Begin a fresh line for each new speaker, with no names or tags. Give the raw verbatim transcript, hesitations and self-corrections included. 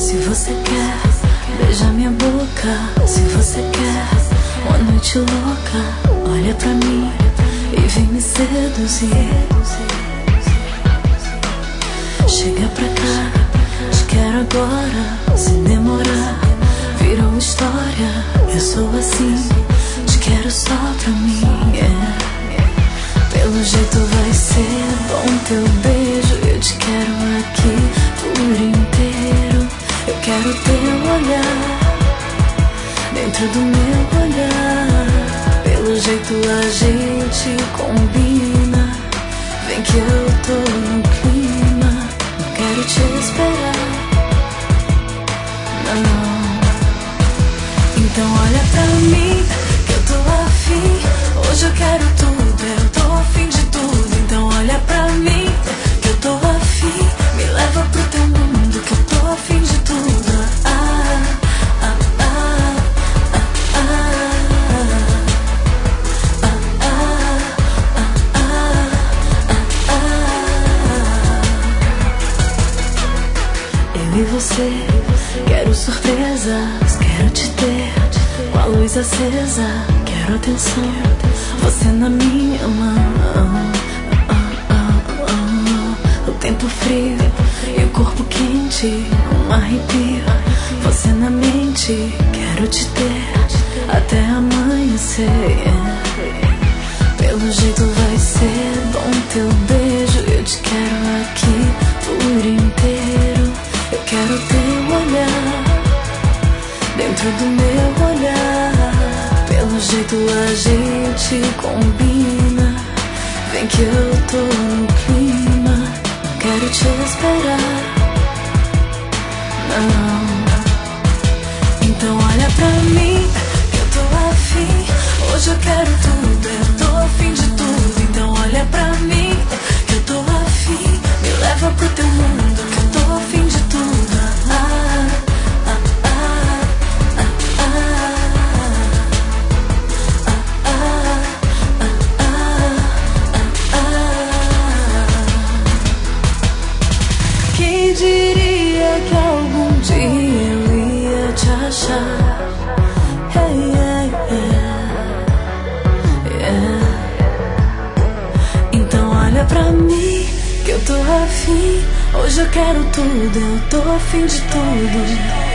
Se você quer beijar minha boca, se você quer uma noite louca, olha pra mim e vem me seduzir. Chega pra cá, te quero agora. Se demorar, virou história. Eu sou assim, te quero só pra mim, yeah. Pelo jeito vai ser bom teu beijo. Eu te quero aqui por inteiro. Eu quero teu olhar dentro do meu olhar. Pelo jeito a gente combina. Vem que eu tô no clima. Não quero te esperar, não. Então olha pra mim, que eu tô afim. Hoje eu quero tudo, eu tô afim de tudo. Então olha pra mim, que eu tô afim. Me leva pro teu mundo, que eu tô afim de tudo. Ah, ah, ah, ah, ah, ah, ah, ah, ah. Eu e você, quero surpresas, quero te ter com a luz acesa. Quero atenção, você na minha mão. O tempo frio e o corpo quente, um arrepio, você na mente. Quero te ter até amanhecer. Pelo jeito vai ser bom teu beijo. Eu te quero aqui por inteiro. Eu quero teu olhar dentro do meu olhar. Pelo jeito a gente combina. Vem que eu tô no clima. Não quero te esperar, não. Então olha pra mim, que eu tô afim. Hoje eu quero tudo, eu tô afim de tudo. Então olha pra mim, que eu tô afim. Me leva pro teu mundo, que eu tô afim de tudo. Ah, ah, ah, ah, ah, ah, ah, ah, ah. Quem diria que algum dia eu ia te achar? Hey, yeah, yeah, yeah. Então olha pra mim, que eu tô afim. Hoje eu quero tudo, eu tô afim de tudo.